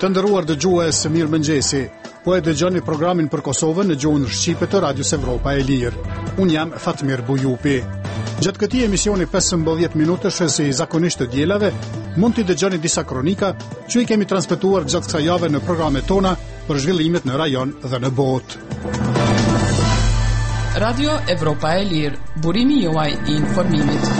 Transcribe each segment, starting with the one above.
Të nderuar dëgjues, mirëmëngjesi. Po e dëgjoni programin për Kosovën në gjuhën shqipe të Radios Evropa e Lirë. Unë jam Fatmir Bujupi. Gjatë këtij emisioni 15 minutësh si zakonisht të dielave, mund t'i dëgjoni disa kronika që I kemi transmetuar gjatë kësaj jave në programet tona për zhvillimet në rajon dhe në botë. Radio Evropa e Lirë, burimi juaj I informimit.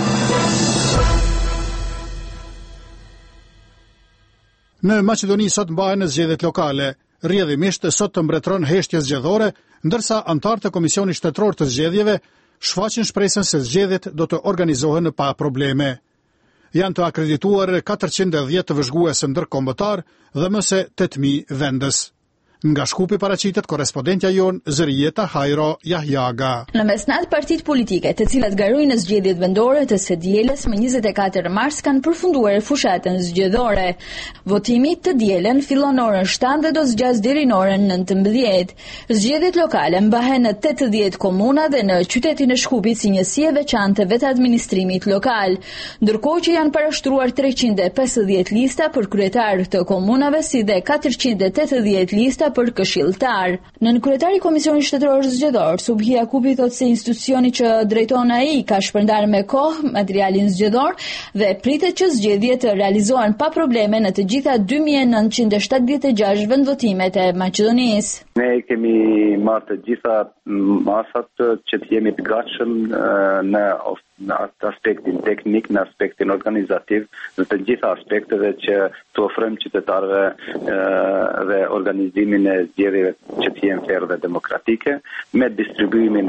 Në Maqedoni sot mbahen zgjedhjet lokale. Rrjedhimisht sot të mbretëron heshtje zgjedhore, ndërsa anëtarët e Komisionit Shtetëror të Zgjedhjeve shfaqin shpresën se zgjedhjet do të organizohen pa probleme. Janë të akredituar 410 të vëzhgues ndërkombëtar dhe më se 8000 vendës. Nga Shkupi paraqitet korespondentja jon Zërijeta Hajro Jahjaga. Në mesnat partitë politike, të cilat garojnë në zgjedhjet vendore të së dielës më 24 mars kanë përfunduar fushatën zgjedhore. Votimi të dielën fillon orën 7 dhe do zgjas deri në orën 19. Zgjedhjet lokale mbahen në 80 komuna dhe në qytetin e Shkupit si njësi e veçantë vetë administrimit lokal, ndërkohë që janë parashtruar 350 lista për kryetar të komunave si dhe 480 lista për këshilltar. Nën kryetari Komisionit Shtetëror Zgjedhor, Subhi Jakupi thotë se institucioni që drejton ai ka shpërndar me kohë materialin zgjedhor dhe pritet që zgjedhjet të realizohen pa probleme në të gjitha 2976 vendvotimet e Maqedonisë. Ne kemi marrë të gjitha masat që të jemi të gatshëm në aspektin teknik, në aspektin organizativ, në të gjitha aspekteve që të ofrojmë qytetarëve dhe organizimin e zgjedhjeve që të jenë fair dhe demokratike, me distribuimin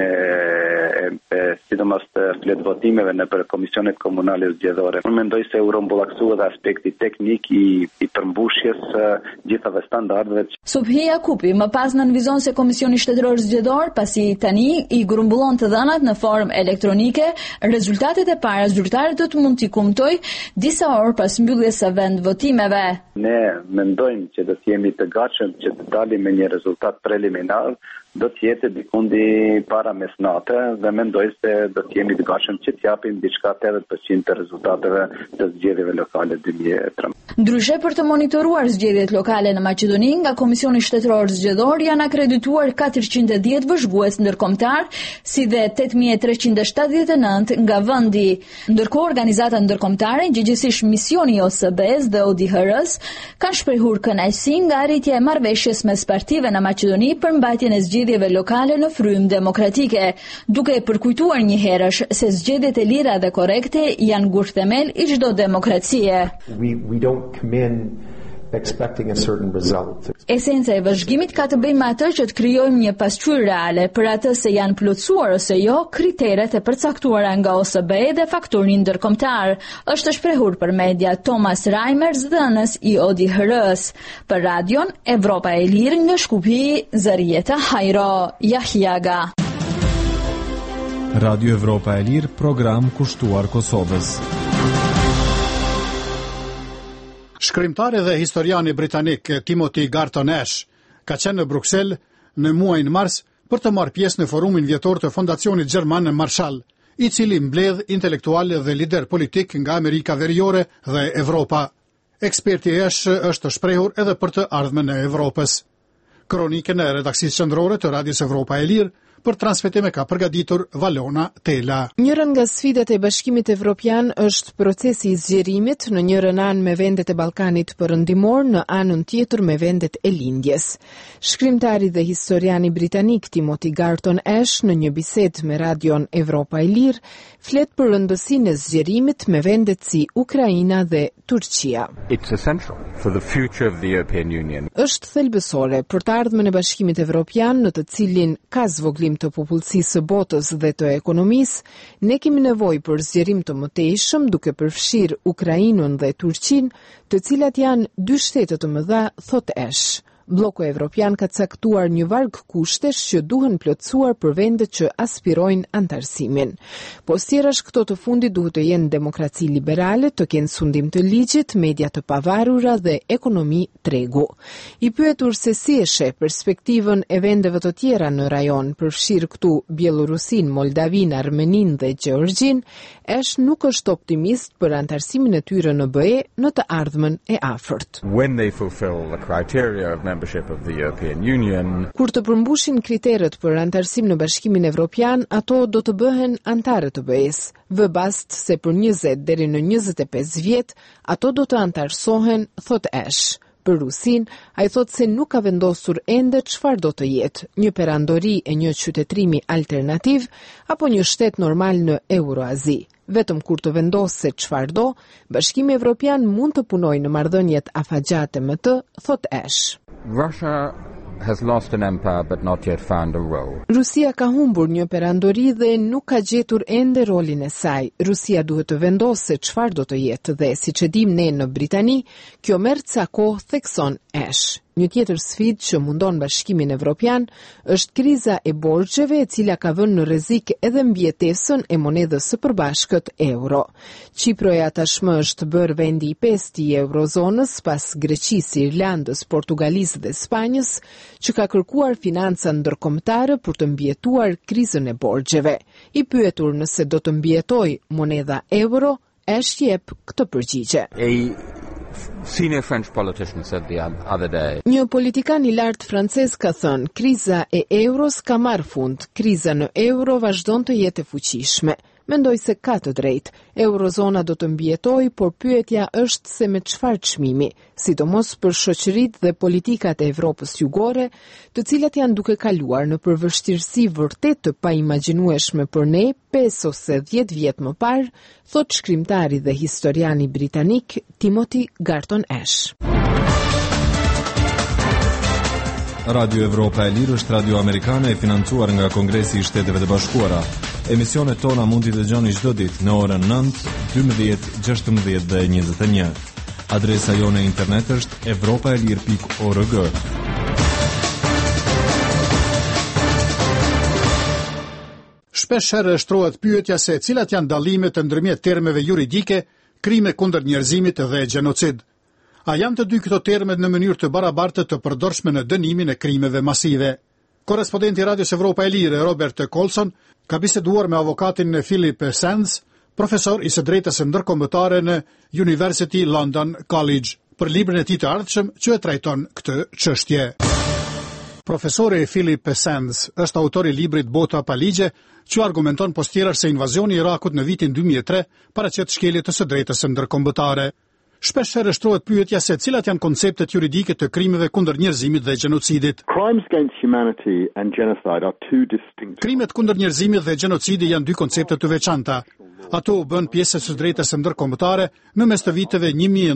e sidomos të fletvotimeve në për komisionet komunale zgjedhore. Unë mendoj se u rrumbullaksua dhe aspekti teknik I përmbushjes gjithave standardeve. Subhi Jakupi më pas nënvizon se Komisioni Shtetëror Zgjedhor pasi tani I grumbullon të dhënat në formë elektronike, rezultatet e para zyrtarët do të mund t'i kumtoj disa orë pas mbylljes së vendvotimeve. Ne mendojmë që do të jemi të gatshëm që të dalim me një rezultat preliminar, do të jetë dikundi para mesnate dhe mendoj se do të jemi të gatshëm që të japim diçka 80% të rezultateve të zgjedhjeve lokale 2013. Ndryshe për të monitoruar zgjedhjet lokale në Maqedoni, nga Komisioni Shtetëror Zgjedhor janë akredituar 410 vëzhgues ndërkombëtar, si dhe 8379 nga vendi. Ndërkohë organizata ndërkombëtare, gjithsesi misioni I OSBE-s dhe ODIHR-s, kanë shprehur kënaqësi nga arritja e marrëveshjes mes partive në Maqedoni për mbajtjen e zgjedhjeve lokale në frymë demokratike, duke përkujtuar një herësh se zgjedhjet e lira dhe korrekte janë gurthemel I çdo demokracie. We don't come in expecting a certain result. Esenca e vëzhgimit ka të bëjë me atë që të krijojmë një pasqyrë reale për atë se janë plotësuar ose jo kriteret e përcaktuara nga OSBE dhe faktori ndërkombëtar, është shprehur për media Thomas Reimers, dhënës I ODIHR-s. Për radion Evropa e Lirë nga Shkupi, Zërijeta Hajro Jahjaga. Radio Evropa e Lirë, program kushtuar Kosovës. Shkrimtari dhe historiani britanik Timothy Garton Ash ka qenë në Bruksel në muajin mars për të marrë pjesë në forumin vjetor të Fondacionit Gjerman Marshall, I cili mbledh intelektual dhe lider politik nga Amerika Veriore dhe Evropa. Eksperti Ash është shprehur edhe për të ardhmen e Evropës. Kronikën e redaksisë qendrore të Radios Evropa e Lirë për transmetime ka përgatitur Valona Tela. Njëra nga sfidat e Bashkimit Evropian është procesi I zgjerimit, në njërin anë me vendet e Ballkanit Perëndimor, në anën tjetër me vendet e lindjes. Shkrimtari dhe historiani britanik Timothy Garton Ash në një bisedë me radion Evropa e Lirë flet për rëndësinë e zgjerimit me vendet si Ukraina dhe Turqia. It's essential for the future of the European Union. Është thelbësore për të ardhmen e Bashkimit Evropian në të cilin ka zvoglim të popullsisë së botës dhe të ekonomisë, ne kemi nevojë për zgjerim të mëtejshëm duke përfshirë Ukrainën dhe Turqinë, të cilat janë dy shtete të mëdha, thot Ash. Bloku evropian ka caktuar një varg kushtesh që duhen plotësuar për vendet që aspirojnë antarësimin. Postjerash këto të fundit duhet të jenë demokraci liberale, të kenë sundim të ligjit, media të pavarura dhe ekonomi tregu. I pyetur se si e sheh perspektivën e vendeve të tjera në rajon, përfshirë këtu Bielorusin, Moldavin, Armenin dhe Gjeorgjin, Ash nuk është optimist për antarësimin e tyre në BE në të ardhmen e afërt. When they fulfill the criteria of membership of the European Union, kur të përmbushin kriteret për antarësim në Bashkimin Evropian, ato do të bëhen antare të BE-s. Vë bast se për 20 deri në 25 vjet, ato do të antarësohen, thot Ash. Për Rusin, ai thot se nuk ka vendosur ende çfarë do të jetë, një perandori e një qytetrimi alternativ apo një shtet normal në Euroazi. Vetëm kur të vendosë se çfarë do, Bashkimi Evropian mund të punojë në marrëdhëniet afagjate me të, thot Ash. Russia has lost an empire but not yet found a role. Rusia ka humbur një perandori dhe nuk ka gjetur ende rolin e saj. Rusia duhet të vendosë se çfarë do të jetë dhe siç e dim ne në Britani, kjo merr ca kohë, thekson Ash. Një tjetër sfidë që mundon Bashkimin Evropian është kriza e borxheve, e cila ka vënë në rrezik edhe mbjetesën e monedhës së përbashkët euro. Çiproja tashmë është bërë vendi i 5 i eurozonës pas Greqisë, Irlandës, Portugalisë dhe Spanjës, që ka kërkuar financa ndërkombëtare për të mbjetuar krizën e borxheve. I pyetur nëse do të mbjetojë monedha euro, Ash jep këtë përgjigje. Senior French politician said the other day. Një politikan i lartë francez ka thënë, kriza e euros ka marrë fund, kriza në euro vazhdon të jetë e fuqishme. Mendoj se ka të drejtë. Eurozona do të mbietojë, por pyetja është se me çfarë çmimi, sidomos për shoqëritë dhe politikat e Evropës jugore, të cilat janë duke kaluar në përvështirësi vërtet të paimagjinueshme për ne 5 ose 10 vjet më parë, thot shkrimtari dhe historiani britanik Timothy Garton Ash. Radio Evropa e Lirë është radio amerikane e financuar nga Kongresi i Shteteve të Bashkuara. Emisionet tona mund t'i dëgjoni çdo ditë në orën 9, 12, 16 dhe 21. Adresa jone internet është europaelir.org. Shpesh herë shtrohet pyetja se cilat janë dallimet ndërmjet termeve juridike, krime kundër njerëzimit dhe gjenocid. A janë të dy këto termet në mënyrë të barabartë të përdorshme në dënimin e krimeve masive? Korrespondenti Radios Evropa e Lirë, Robert Colson, ka biseduar me avokatin Philip Sands, profesor i së drejtës ndërkombëtare në University London College, për librin e tij të ardhshëm që e trajton këtë çështje. Profesori Philip Sands është autor i librit Bota pa ligje, që argumenton postjerash se invazioni i Irakut në vitin 2003 paraqet shkelje të së drejtës drejtësisë. Shpesh herë shtrohet pyetja se cilat janë konceptet juridike të krimeve kundër njerëzimit dhe gjenocidit. Krimet kundër njerëzimit dhe gjenocidi janë dy koncepte të veçanta. Ato u bën pjesë së drejtës ndërkombëtare në mes të viteve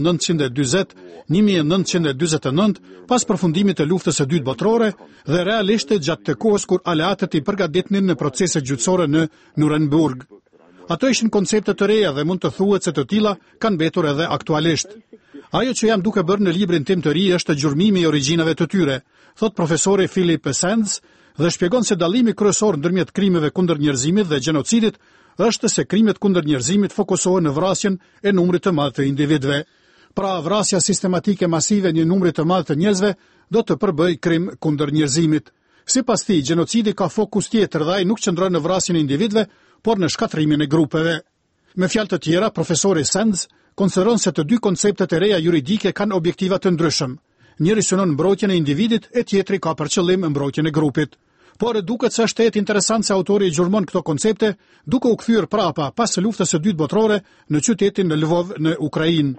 1920-1949, pas përfundimit të luftës së dytë botërore dhe realisht gjatë të kohës kur aleatët i përgatitnin në procese gjyqësore në Nuremberg. Ato ishin koncepte të reja dhe mund të thuhet se të tilla kanë mbetur edhe aktualisht. Ajo që jam duke bërë në librin tim të ri është gjurmimi i origjinave të tyre, thot profesori Philip Sands, dhe shpjegon se dallimi kryesor ndërmjet krimeve kundër njerëzimit dhe gjenocidit është se krimet kundër njerëzimit fokusohen në vrasjen e numrit të madh të individëve. Pra, vrasja sistematike masive një numri të madh të njerëzve do të përbëjë krim kundër njerëzimit. Sipas tij, gjenocidi ka fokus tjetër dhe ai nuk qëndron në vrasjen e individëve, por në shkatrimin e grupeve. Me fjalë të tjera, profesori Sands konsideron se të dy konceptet e reja juridike kanë objektiva të ndryshëm. Njëri synon mbrojtjen e individit, e tjetri ka për qëllim mbrojtjen e grupit. Por duket se është interesant se autori gjurmon këto koncepte, duke u kthyer prapa pas luftës së dytë botërore në qytetin Lvov në Ukrainë.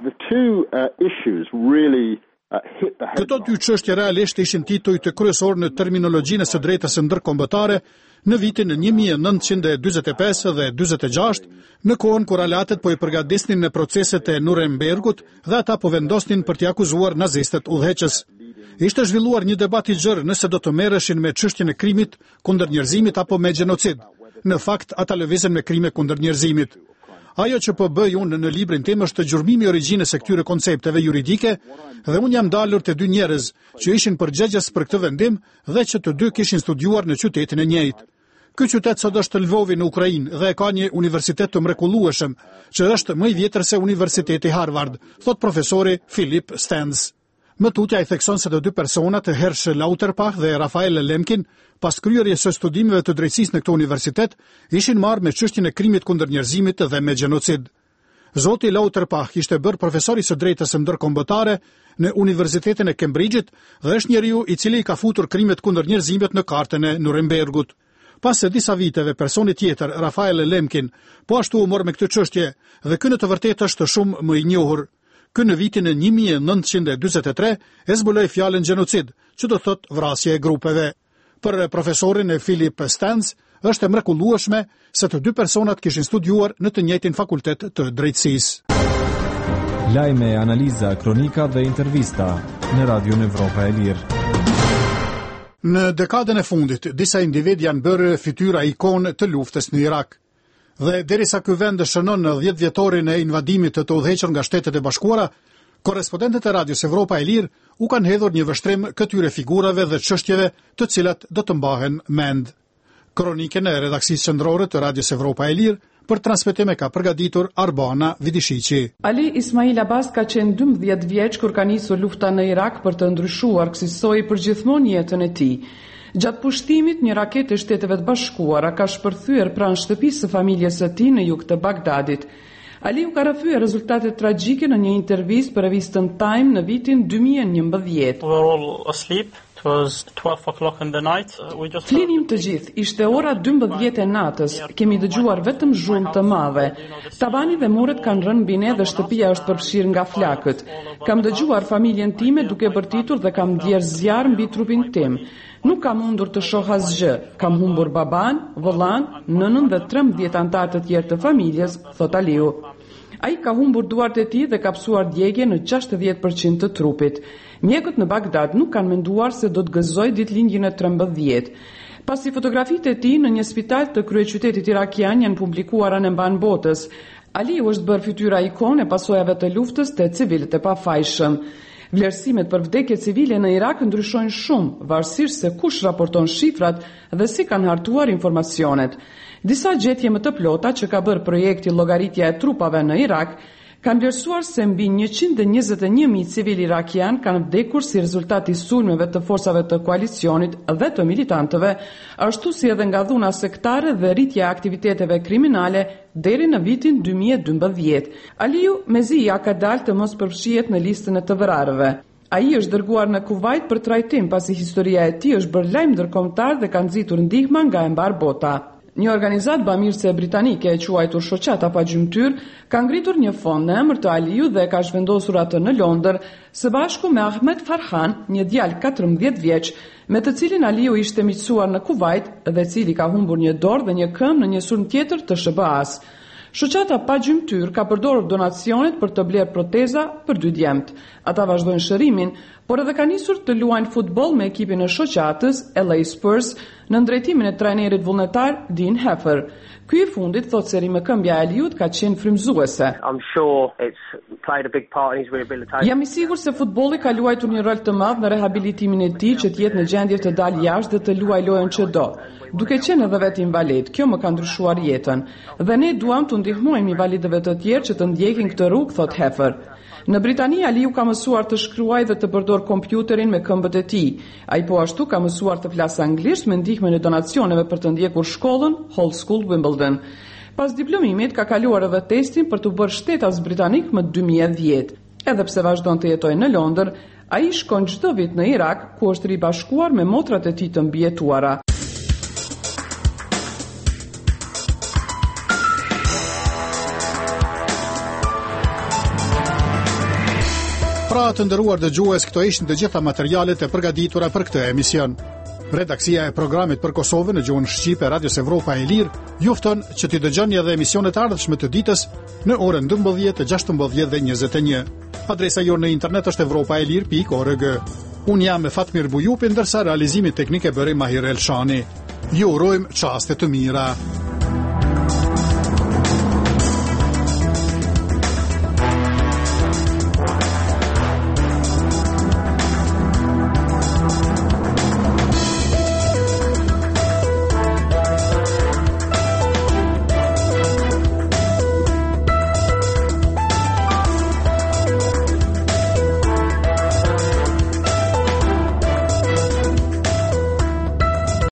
Këto dy çështje realisht ishin tituj të kryesor në terminologjinë së drejtës ndërkombëtare në vitin 1945 dhe 46, në kohën kur aleatët po i përgatisnin në proceset e Nurembergut dhe ata po vendosnin për t'i akuzuar nazistët udhëheqës. Ishte zhvilluar një debat i gjerë nëse do të merreshin me çështjen e krimit kundër njerëzimit apo me gjenocid. Në fakt, ata lëvizën me krime kundër njerëzimit. Ajo që po bëj unë në librin tim është gjurmimi i origjinës së këtyre koncepteve juridike dhe unë jam dalur te dy njerëz që ishin përgjegjës për këtë vendim dhe që të dy kishin studiuar në qytetin e njëjtë. Ky qytet sot është Lvovi në Ukrainë dhe ka një universitet të mrekullueshëm, që është më i vjetër se Universiteti Harvard, thot profesori Philip Stans. Më tutja i thekson se të dy personat, Hersh Lauterpach dhe Rafael Lemkin, pas kryerjes së studimeve të drejtësisë në këtë universitet, ishin marrë me çështjen e krimit kundër njerëzimit dhe me gjenocid. Zoti Lauterpach ishte bërë profesor i së drejtës së ndërkombëtare në Universitetin e Cambridge-it dhe është njeriu i cili ka futur krimet kundër njerëzimit në kartën e Nurembergut. Pas së disa viteve, personi tjetër, Rafael Lemkin, po ashtu u mor me këtë çështje dhe ky në të vërtetë është shumë më i njohur. Ky në vitin e 1943 e zbuloi fjalën gjenocid, që do thot vrasje e grupeve. Për profesorin e Philip Stans është e mrekullueshme se të dy personat kishin studiuar në të njëjtin fakultet të drejtësisë. Lajme, analiza, kronika dhe intervista në Radion Evropa e Lirë. Në dekadën e fundit, disa individ janë bërë fytyra ikon të luftës në Irak. Dhe derisa ky vend shënon në 10 vjetorin e invadimit të udhëhequr nga Shtetet e Bashkuara, korrespondentët e Radios Evropa e Lirë u kanë hedhur një vështrim këtyre figurave dhe çështjeve të cilat do të mbahen mend. Kronikën e redaksisë qendrore të Radios Evropa e Lirë për transmetim e ka përgatitur Arbana Vidishiqi. Ali Ismail Abbas ka qenë 12 vjeç kur ka nisur lufta në Irak për të ndryshuar kësaj përgjithmonë jetën e tij. Gjatë pushtimit, një raketë e Shteteve të Bashkuara ka shpërthyer pranë shtëpisë së familjes së tij në jug të Bagdadit. Aliu ka rrëfyer rezultatet tragjike në një intervistë për revistën Time në vitin 2011. We were all asleep. It was 12 o'clock in the night. Flinim të gjithë, ishte ora 12 e natës, kemi dëgjuar vetëm zhurmë të madhe. Tavani dhe muret kanë rënë mbi ne dhe shtëpia është përfshirë nga flakët. Kam dëgjuar familjen time duke bërtitur dhe kam djerë zjarr mbi trupin tim. Nuk kam mundur të shoh asgjë. Kam humbur baban, vëllain, nënën dhe 13 anëtar të tjerë të familjes, thot Aliu. Ai ka humbur duart e tij dhe ka psuar djegje në 60% të trupit. Mjekët në Bagdad nuk kanë menduar se do të gëzoj ditëlindjen e 13. Pasi fotografitë e tij në një spital të kryeqytetit irakian janë publikuara në mban botës, Aliu është bërë fytyra ikone e pasojave të luftës te civilët e pafajshëm. Vlerësimet për vdekje civile në Irak ndryshojnë shumë, varësisht se kush raporton shifrat dhe si kanë hartuar informacionet. Disa gjetje më të plota që ka bërë projekti llogaritja e trupave në Irak kanë vlerësuar se mbi 121.000 civil irakian kanë vdekur si rezultat i sulmeve të forcave të koalicionit dhe të militantëve, ashtu si edhe nga dhuna sektare dhe rritja e aktiviteteve kriminale deri në vitin 2012. Aliu mezi ja ka dalë të mos përfshihet në listën e të vrarëve. Ai është dërguar në Kuvajt për trajtim pasi historia e tij është bërë lajm ndërkombëtar dhe ka nxitur ndihmë nga e mbar bota. Një organizatë bamirëse britanike e quajtur Shoqata pa gjymtyr ka ngritur një fond në emër të Aliu dhe ka zhvendosur atë në Londër së bashku me Ahmed Farhan, një djalë 14 vjeç, me të cilin Aliu ishte miqësuar në Kuvajt dhe cili ka humbur një dorë dhe një këmbë në një sulm tjetër të SBA-s. Shoqata pa gjymtyr ka përdorur donacionet për të blerë proteza për 2 djemt. Ata vazhdojnë shërimin, por edhe ka nisur të luajnë futboll me ekipin e shoqatës LA Spurs në ndrejtimin e trajnerit vullnetar Dean Heffer. Ky i fundit thot se rimëkëmbja e Aliut ka qenë frymëzuese. Jam i sigurt se futbolli ka luajtur një rol të madh në rehabilitimin e tij që të jetë në gjendje të dalë jashtë dhe të luajë lojën që do. Duke qenë edhe vetë invalid, kjo më ka ndryshuar jetën. Dhe ne duam të ndihmojmë invalidëve të tjerë që të ndjekin këtë rrugë, thot Heffer. Në Britani, Aliu ka mësuar të shkruaj dhe të përdor kompjuterin me këmbët e tij. Ai po ashtu ka mësuar të flasë anglisht me ndihmën e donacioneve për të ndjekur shkollën Hall School Wimbledon. Pas diplomimit ka kaluar edhe testin për të bërë shtetas britanik më 2010. Edhe pse vazhdon të jetojë në Londër, ai shkon çdo vit në Irak, ku është ribashkuar me motrat e tij të mbijetuara. Pra të nderuar dëgjues, këto ishin të gjitha materialet e përgatitura për këtë emision. Redaksia e programit për Kosovën në gjuhën shqipe Radios Evropa e Lirë ju fton që t'i dëgjoni edhe emisionet ardhshme të ditës në orën 12, 16 dhe 21. Adresa jonë në internet është evropaelir.org. Unë jam me Fatmir Bujupi, ndërsa realizimi teknik e bëri Mahir Elshani. Ju urojmë çaste të mira.